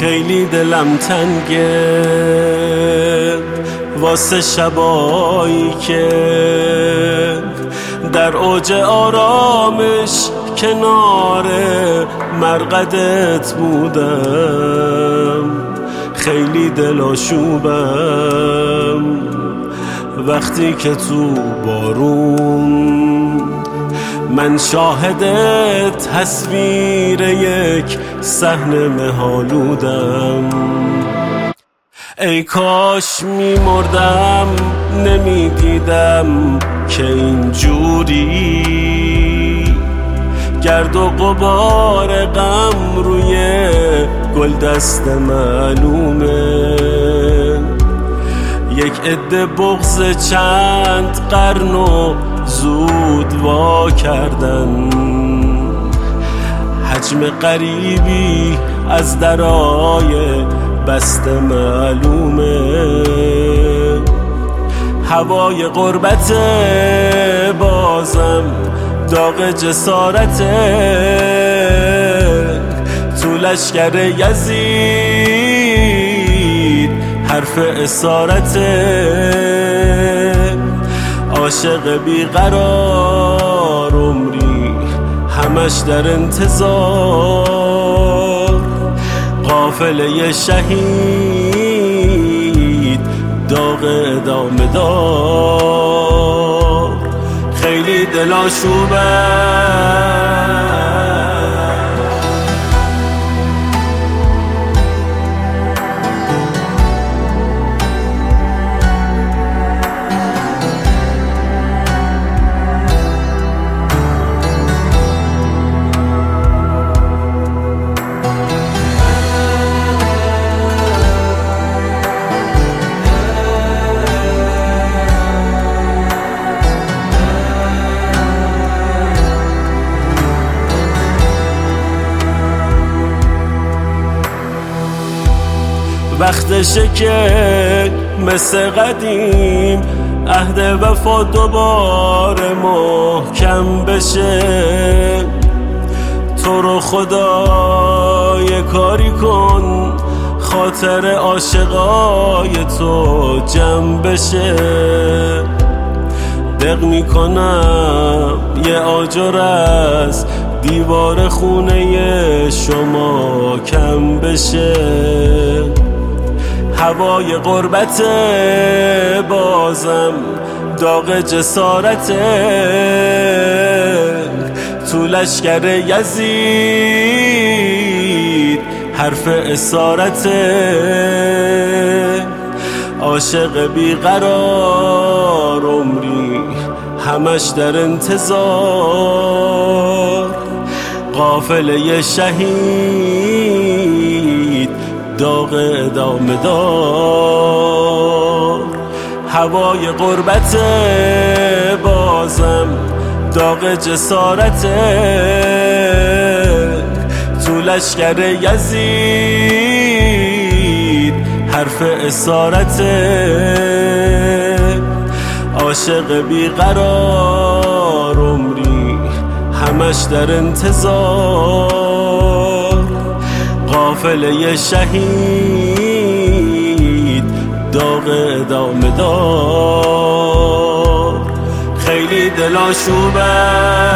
خیلی دلم تنگه واسه شبایی که در اوج آرامش کنار مرقدت بودم. خیلی دلاشوبم وقتی که تو بارون من شاهد تصویر یک صحنه مه‌آلودم. ای کاش می‌مردم نمی‌دیدم که اینجوری گرد و غبار غم روی گلدست معلومه. یک عده بغض چند قرن و زود وا کردن، حجم غریبی از درای بسته معلومه. هوای غربت بازم داغ جسارته، تو لشکر یزید حرف اسارته. عاشق بیقرار عمری همش در انتظار، قافله شهید داغ ادامه دار. خیلی دلاشوبم وقتشه که مثل قدیم عهد وفا دوباره محکم بشه. تو رو خدا یه کاری کن خاطر عاشقای تو جمع بشه. دق میکنم یه آجر از دیوار خونه شما کم بشه. هوای غربت بازم داغ جسارته، تو لشکر یزید حرف اسارته. عاشق بیقرار عمری همش در انتظار، قافله شهید داغ ادامه دار. هوای غربت بازم داغ جسارته، تو لشکر یزید حرف اسارته. عاشق بیقرار عمری همش در انتظار، قافله شهید داغ ادامه دار. خیلی دلاشوبم